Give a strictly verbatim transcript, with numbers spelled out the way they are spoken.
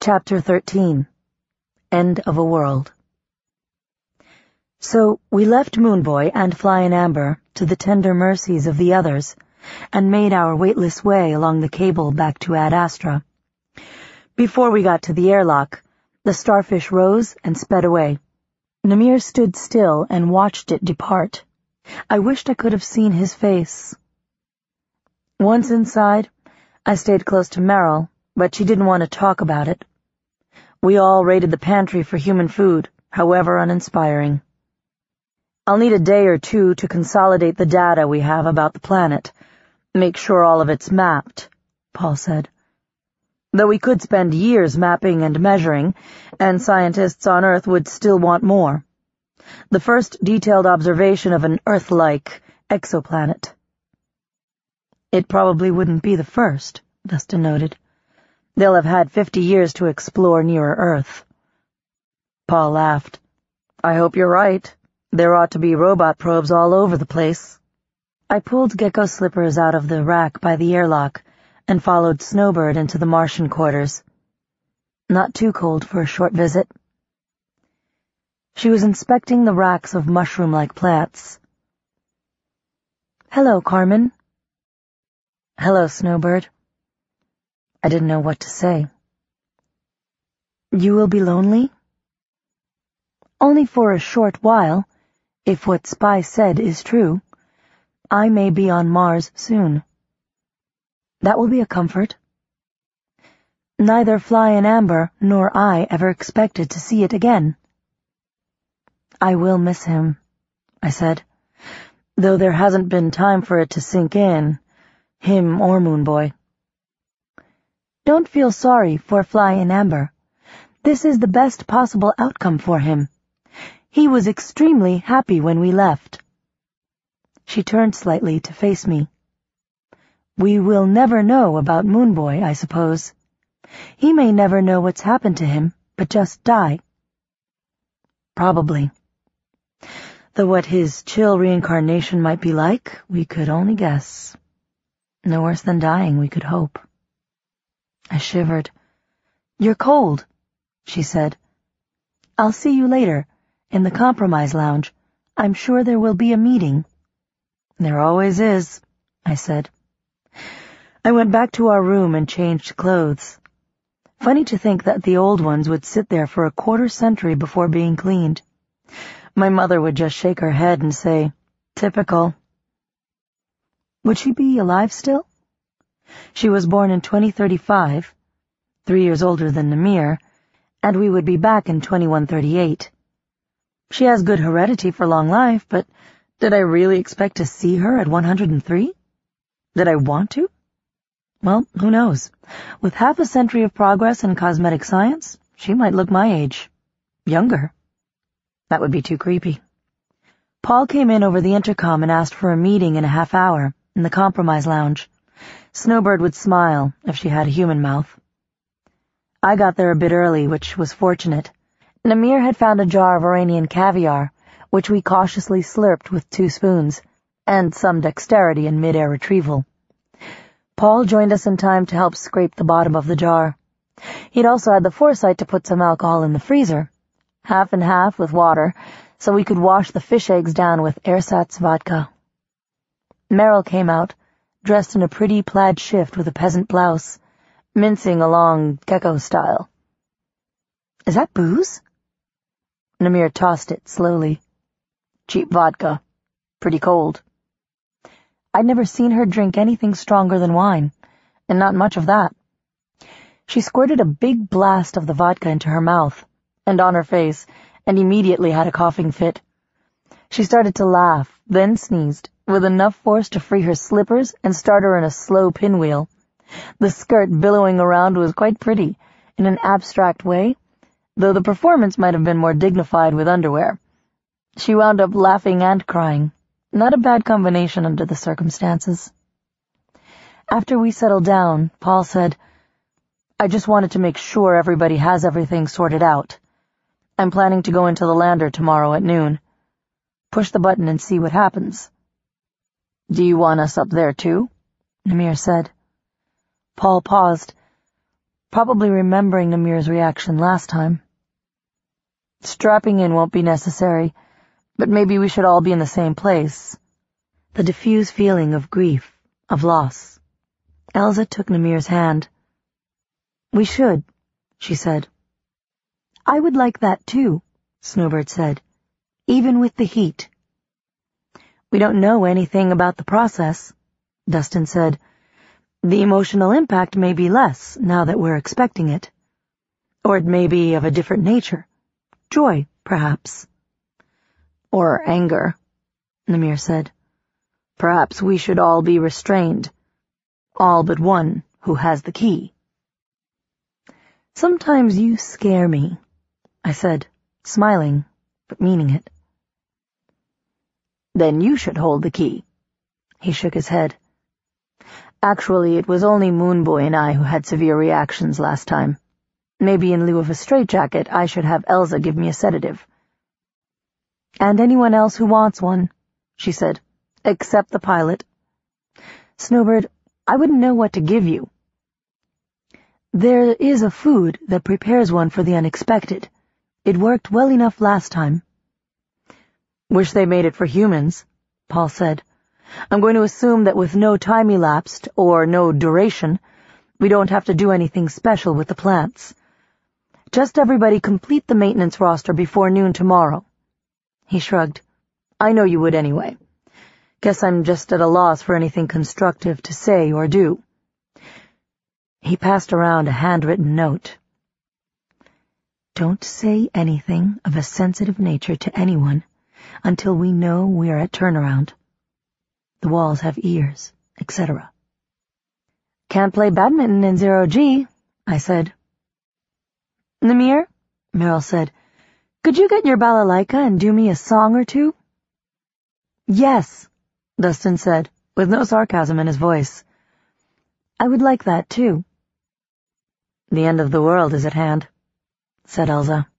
Chapter thirteen. End of a World. So we left Moonboy and Flying Amber to the tender mercies of the others, and made our weightless way along the cable back to Ad Astra. Before we got to the airlock, the starfish rose and sped away. Namir stood still and watched it depart. I wished I could have seen his face. Once inside, I stayed close to Meryl, but she didn't want to talk about it. We all raided the pantry for human food, however uninspiring. I'll need a day or two to consolidate the data we have about the planet. Make sure all of it's mapped, Paul said. Though we could spend years mapping and measuring, and scientists on Earth would still want more. The first detailed observation of an Earth-like exoplanet. It probably wouldn't be the first, Vesta noted. They'll have had fifty years to explore nearer Earth. Paul laughed. I hope you're right. There ought to be robot probes all over the place. I pulled Gecko Slippers out of the rack by the airlock and followed Snowbird into the Martian quarters. Not too cold for a short visit. She was inspecting the racks of mushroom-like plants. Hello, Carmen. Hello, Snowbird. I didn't know what to say. You will be lonely? Only for a short while, if what Spy said is true. I may be on Mars soon. That will be a comfort. Neither Flying Amber nor I ever expected to see it again. I will miss him, I said, though there hasn't been time for it to sink in, him or Moonboy. Don't feel sorry for Flying Amber. This is the best possible outcome for him. He was extremely happy when we left. She turned slightly to face me. We will never know about Moonboy, I suppose. He may never know what's happened to him, but just die. Probably. Though what his chill reincarnation might be like, we could only guess. No worse than dying, we could hope. I shivered. You're cold, she said. I'll see you later, in the Compromise Lounge. I'm sure there will be a meeting. There always is, I said. I went back to our room and changed clothes. Funny to think that the old ones would sit there for a quarter century before being cleaned. My mother would just shake her head and say, typical. Would she be alive still? She was born in twenty thirty-five, three years older than Namir, and we would be back in twenty-one thirty-eight. She has good heredity for long life, but did I really expect to see her at one hundred three? Did I want to? Well, who knows? With half a century of progress in cosmetic science, she might look my age. Younger. That would be too creepy. Paul came in over the intercom and asked for a meeting in a half hour in the Compromise Lounge. Snowbird would smile if she had a human mouth. I got there a bit early, which was fortunate. Namir had found a jar of Iranian caviar, which we cautiously slurped with two spoons, and some dexterity in mid-air retrieval. Paul joined us in time to help scrape the bottom of the jar. He'd also had the foresight to put some alcohol in the freezer, half and half with water, so we could wash the fish eggs down with ersatz vodka. Meryl came out, dressed in a pretty plaid shift with a peasant blouse, mincing along gecko style. Is that booze? Namir tossed it slowly. Cheap vodka. Pretty cold. I'd never seen her drink anything stronger than wine, and not much of that. She squirted a big blast of the vodka into her mouth, and on her face, and immediately had a coughing fit. She started to laugh, then sneezed, with enough force to free her slippers and start her in a slow pinwheel. The skirt billowing around was quite pretty, in an abstract way, though the performance might have been more dignified with underwear. She wound up laughing and crying. Not a bad combination under the circumstances. After we settled down, Paul said, I just wanted to make sure everybody has everything sorted out. I'm planning to go into the lander tomorrow at noon. Push the button and see what happens. Do you want us up there too? Namir said. Paul paused. probably remembering Namir's reaction last time. Strapping in won't be necessary, but maybe we should all be in the same place. The diffuse feeling of grief, of loss. Elsa took Namir's hand. We should, she said. I would like that too, Snowbird said, even with the heat. We don't know anything about the process, Dustin said. The emotional impact may be less now that we're expecting it. Or it may be of a different nature. Joy, perhaps. Or anger, Namir said. Perhaps we should all be restrained. All but one who has the key. Sometimes you scare me, I said, smiling, but meaning it. Then you should hold the key. He shook his head. Actually, it was only Moonboy and I who had severe reactions last time. Maybe in lieu of a straitjacket, I should have Elsa give me a sedative. And anyone else who wants one, she said, except the pilot. Snowbird, I wouldn't know what to give you. There is a food that prepares one for the unexpected. It worked well enough last time. Wish they made it for humans, Paul said. I'm going to assume that with no time elapsed, or no duration, we don't have to do anything special with the plants. Just everybody complete the maintenance roster before noon tomorrow. He shrugged. I know you would anyway. Guess I'm just at a loss for anything constructive to say or do. He passed around a handwritten note. Don't say anything of a sensitive nature to anyone until we know we are at turnaround. The walls have ears, et cetera. Can't play badminton in zero G, I said. Namir, Meryl said, could you get your balalaika and do me a song or two? Yes, Dustin said, with no sarcasm in his voice. I would like that too. The end of the world is at hand, said Elsa.